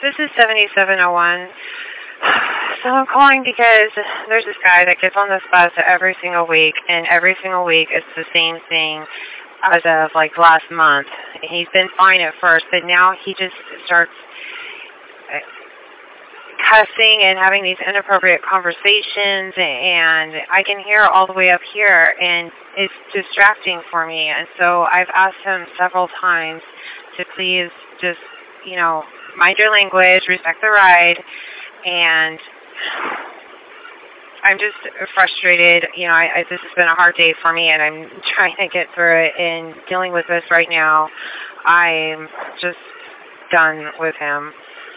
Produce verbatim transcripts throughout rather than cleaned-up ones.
This is seventy-seven oh one. So I'm calling because there's this guy that gets on this bus every single week, and every single week it's the same thing as of like last month. He's been fine at first, but now he just starts cussing and having these inappropriate conversations, and I can hear all the way up here, and it's distracting for me. And so I've asked him several times to please just, you know, mind your language, respect the ride, and I'm just frustrated. You know, I, I, this has been a hard day for me, and I'm trying to get through it and dealing with this right now. I'm just done with him.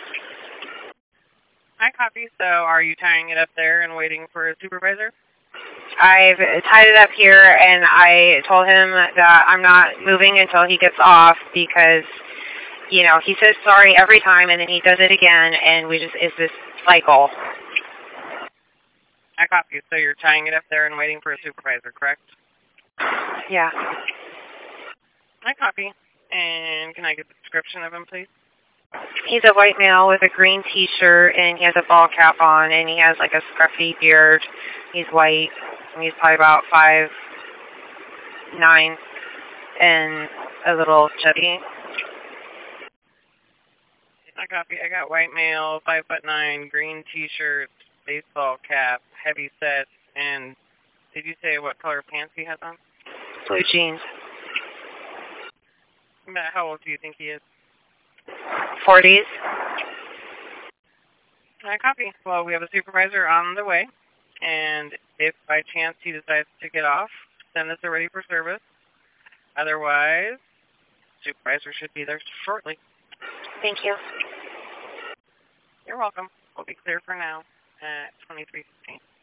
I copy. So are you tying it up there and waiting for a supervisor? I've tied it up here, and I told him that I'm not moving until he gets off because, you know, he says sorry every time, and then he does it again, and we just, it's this cycle. I copy. So you're tying it up there and waiting for a supervisor, correct? Yeah. I copy. And can I get the description of him, please? He's a white male with a green T-shirt, and he has a ball cap on, and he has like a scruffy beard. He's white, and he's probably about five nine, and a little chubby. I copy. I got white male, five foot nine, green T-shirt, baseball cap, heavy set, and did you say what color pants he has on? Blue jeans. How old do you think he is? Forties. I copy. Well, we have a supervisor on the way, and if by chance he decides to get off, send us a ready for service. Otherwise, supervisor should be there shortly. Thank you. You're welcome. We'll be clear for now at twenty-three fifteen.